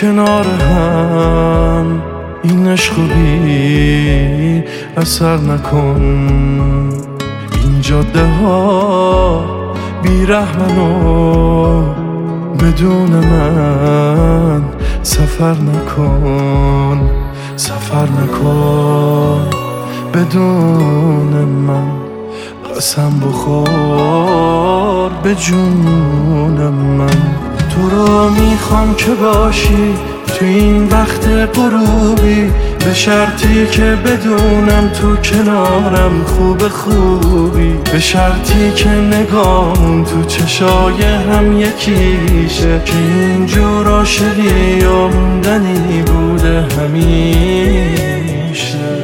کنار هم این عشق بی اثر نکن. این جاده ها بی رحمن و بدون من سفر نکن. سفر نکن بدون من، قسم بخور به جون من. تو رو میخوام که باشی تو این وقت غروبی، به شرطی که بدونم تو کنارم خوبی، به شرطی که نگام تو چشای هم یکیشه، که اینجور عاشقی یا موندنی بوده همیشه.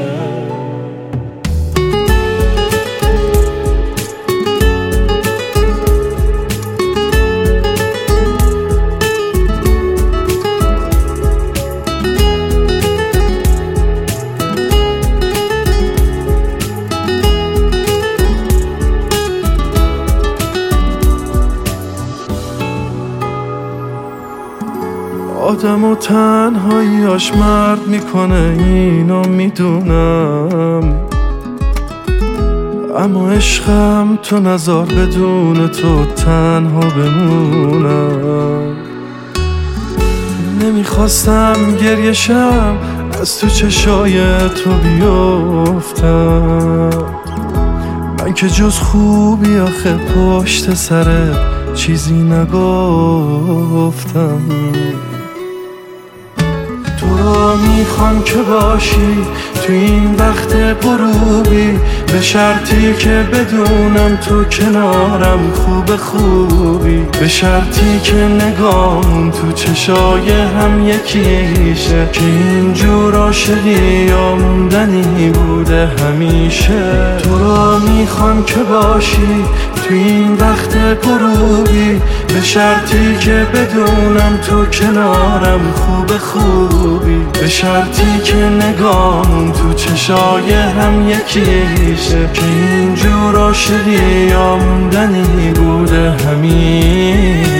آدم و تنهاییاش مرد میکنه اینو میدونم، اما عشقم تو نذار بدون تو تنها بمونم. نمیخواستم گریه شم از تو چشای تو بیفتم، من که جز خوبی آخه پشت سرت چیزی نگفتم. تو رو میخوام که باشی تو این وقت غروبی، به شرطی که بدونم تو کنارم خوبی، به شرطی که نگام تو چشای هم یکیشه، که اینجور عاشقی یا موندنی بوده همیشه. تو رو میخوام که باشی تو این وقت غروبی، به شرطی که بدونم تو کنارم خوبی، به شرطی که نگام تو چشای هم یکیشه، که اینجور عاشقی یا موندنی بوده همیشه.